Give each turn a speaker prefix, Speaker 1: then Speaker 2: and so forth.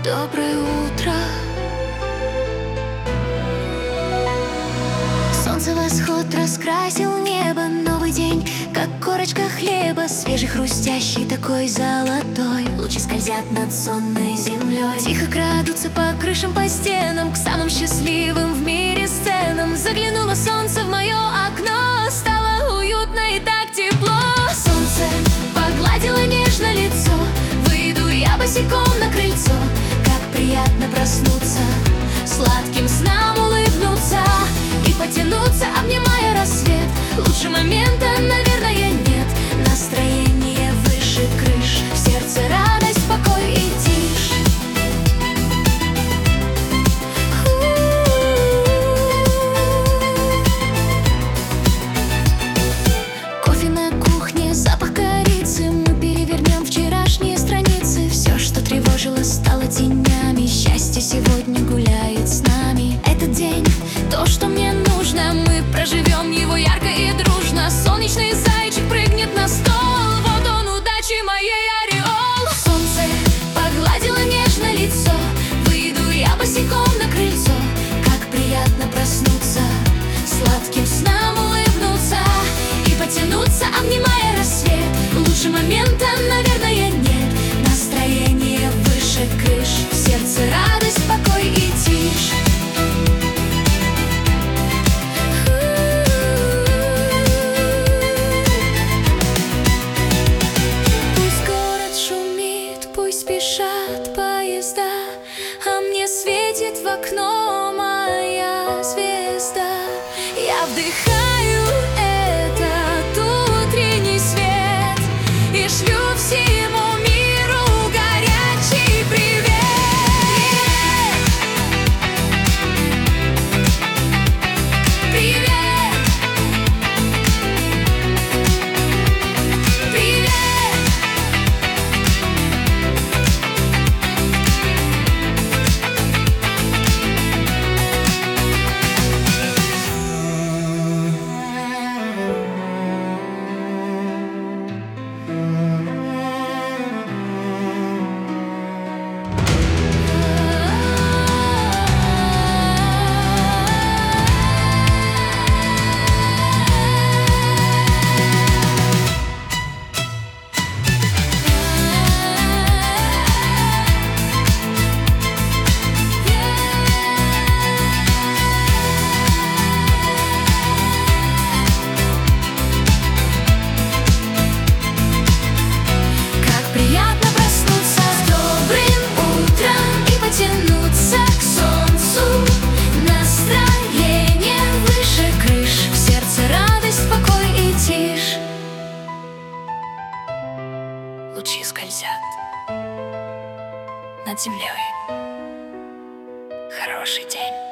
Speaker 1: Доброе утро. Солнце восход раскрасил небо. Новый день, как корочка хлеба, свежий, хрустящий, такой золотой. Лучи скользят над сонной землей, тихо крадутся по крышам, по стенам, к самым счастливым в мире сценам. Заглянуло солнце в мое окно, стало уютно и так тепло. Солнце погладило нежно лицо, выйду я босиком на крыльцо. Как приятно проснуться, сладким снам улыбнуться и потянуться, обнимая рассвет. Лучше момента, наверное, нет. Настроение выше крыш, в сердце радость, покой и тишь. Кофе на кухне, запах корицы. Мы перевернем вчерашние страницы. Все, что тревожило, стало тенями. Счастье сегодня гуляет с нами. Этот день, то, что мне нужно. Мы проживем его ярко и дружно. Солнечный зайчик прыгнет на стол. Вот он, удачи моей ореол. Солнце погладило нежно лицо, выйду я босиком на крыльцо. Как приятно проснуться, сладким снам улыбнуться и потянуться, обнимая рассвет. Лучше момента, наверное, нет. Настроение выше крыш, в сердце радость, покой и тишь. Пусть спешат поезда, а мне светит в окно моя звезда. Я вдыхаю этот утренний свет и шлю всему миру горячий привет. Привет. Лучи скользят над землей. Хороший день.